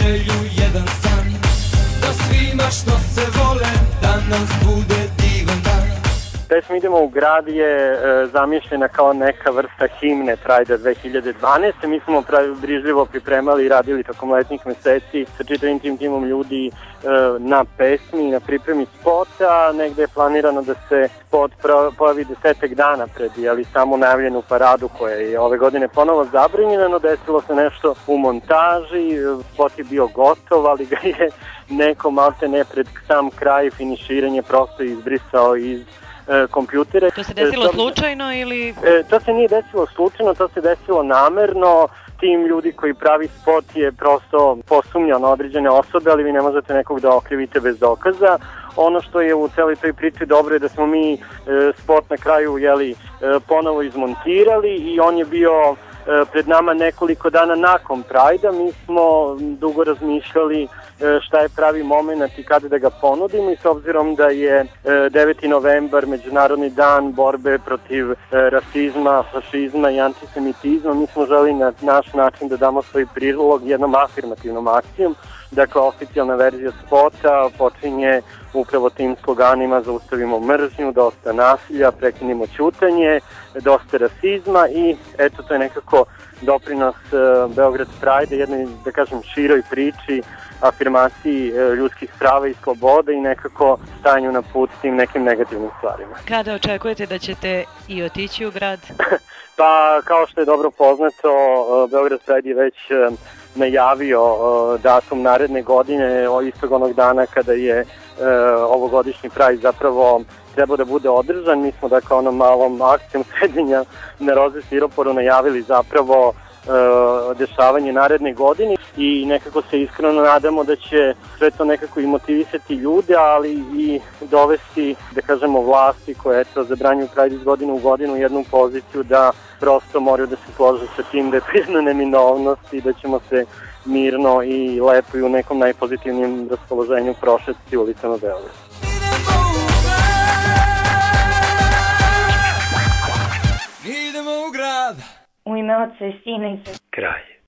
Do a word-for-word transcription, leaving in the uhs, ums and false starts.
želju, jedan san, da svima što se vole danas bude divan dan. Pesma Idemo u grad je e, zamišljena kao neka vrsta himne Pride dve hiljade dvanaeste. Mi smo brižljivo pripremali i radili tokom letnjih meseci sa čitavim tim timom ljudi e, na pesmi, na pripremi spota. Negde je planirano da se spot pojavi desetak dana pred jeli, samo najavljenu paradu koja je ove godine ponovo zabranjena, no desilo se nešto u montaži, spot je bio gotov, ali ga je neko malte ne pred sam kraj finiširanje prosto izbrisao iz kompjutere. To se desilo to, slučajno ili... E, to se nije desilo slučajno, to se desilo namerno. Tim ljudi koji pravi spot je prosto posumnjao na određene osobe, ali vi ne možete nekog da okrivite bez dokaza. Ono što je u celoj toj priči dobro je da smo mi e, spot na kraju jeli, e, ponovo izmontirali i on je bio e, pred nama nekoliko dana nakon Prajda. Mi smo dugo razmišljali šta je pravi moment i kada da ga ponudimo i s obzirom da je deveti novembar Međunarodni dan borbe protiv rasizma, fašizma i antisemitizma, mi smo želi na naš način da damo svoj prilog jednom afirmativnom akcijom. Dakle, oficijalna verzija spota počinje upravo tim sloganima: zaustavimo mržnju, dosta nasilja, prekinimo ćutanje, dosta rasizma i eto, to je nekako doprinos uh, Beograd Pride, jednoj, da kažem, široj priči, afirmaciji uh, ljudskih prava i sloboda i nekako stanju na put s tim nekim negativnim stvarima. Kada očekujete da ćete i otići u grad? Pa, kao što je dobro poznato, uh, Beograd Pride je već uh, najavio uh, datum naredne godine, istog onog dana kada je uh, ovogodišnji Pride zapravo trebao da bude održan. Mi smo dakle onom malom akcijom sedenja na Roze Stiroporu najavili zapravo uh, dešavanje naredne godine i nekako se iskreno nadamo da će sve to nekako i motivisati ljude, ali i dovesti, da kažemo, vlasti koje eto zabranjuju Pride iz godine u godinu u jednu poziciju da prosto moraju da se slože sa tim da je to jedna neminovnost i da ćemo se mirno i lepo i u nekom najpozitivnijem raspoloženju prošetiti ulicama Beograda. Idemo u grad. U ime Oca i Sina i Kraj.